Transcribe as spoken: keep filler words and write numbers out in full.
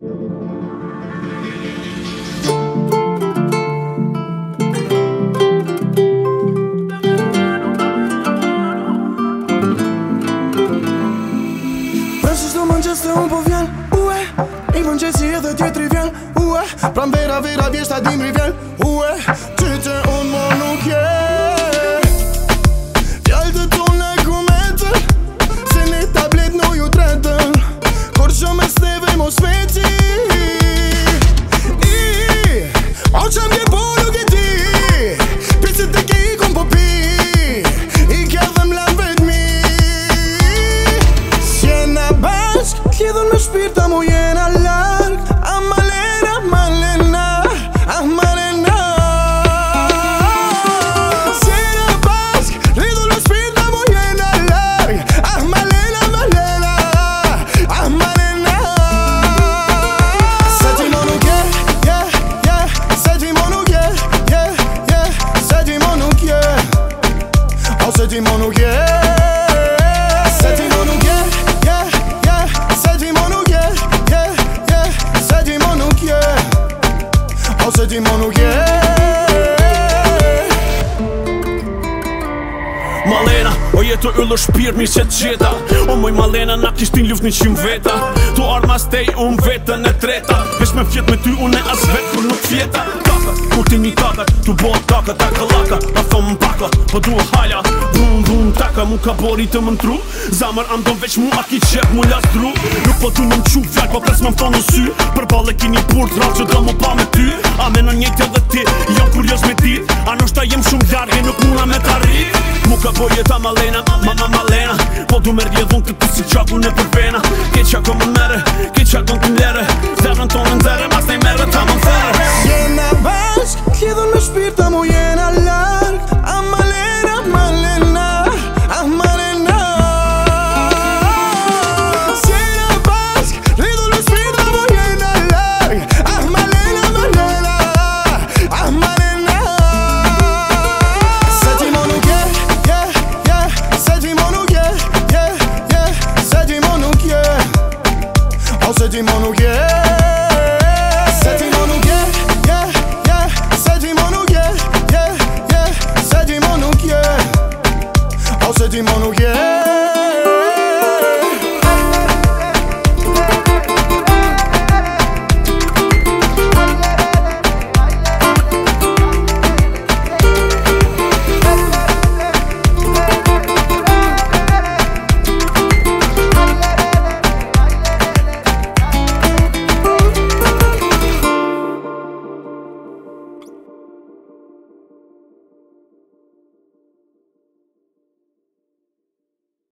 Presus të mëngjes unë po vjen, ue I mëngjesi edhe tjetri vjen, ue Pran vera vera vjeshta dimri vjen, ue Ty që unë mo nuk je Fjallë të tonë e kumetën Se një tablet në ju tretën Kur që me sneve mos veqi I O që mje po nuk e ti Pisit e ke I kom po pi I kja dhe mlan vet mi Sjena bashk Kjedhën me shpirta mu jena larg A Malena, Malena A Malena Sjena bashk Rridhën me shpirta mu jena larg A Malena, Malena A Malena Se ti mo nuk je, je, je Se ti mo nuk je, je, je Se ti mo nuk je O se ti mo nuk je Se ti mo nuk je, je, je Se ti mo nuk je, je, je Se ti mo nuk je O se ti mo nuk je Malena, o jetu yllë shpirë mi që gjeta O moj Malena, na kishtin luft një qimë veta Tu arma stej, unë vetën e treta Vesh me fjet me ty, unë e as vetë kur nuk fjeta Kaka, kur ti një kaka, tu bo taka, taka laka A thomë m'paka, po du halja Vum, vum, taka, mu ka bori të më ntru Zamër andon veç mu, a ki qep mu lasdru Nuk po du më m'qu fjall, po pres më m'thonë në sy Për bale ki një purt, rrallë që do më pa me ty A me në njejt edhe ti, jam kurios me dit A nështë ta jem shumë largë, nuk muna me t'arrit Mu ka bo jeta Malena, mama Malena Po du me rjedhun këtë si qaku në përvena Ke qako më mere, ke qako në lere Zemrën tonë në zere, mas nej mere ta më thera Jena bashk, kjedhën me shpirta mu jena larg A Malena, Malena A Malena Jena bashk, rridhën me shpirta mu jena larg A Malena, Malena A Malena Se ti mo nuk je, je, je Se ti mo nuk je, je, je Se ti mo nuk je O se ti mo nuk je Se ti mo nuk je, je, je Se ti mo nuk je, je, je Se ti mo nuk je O se ti mo nuk je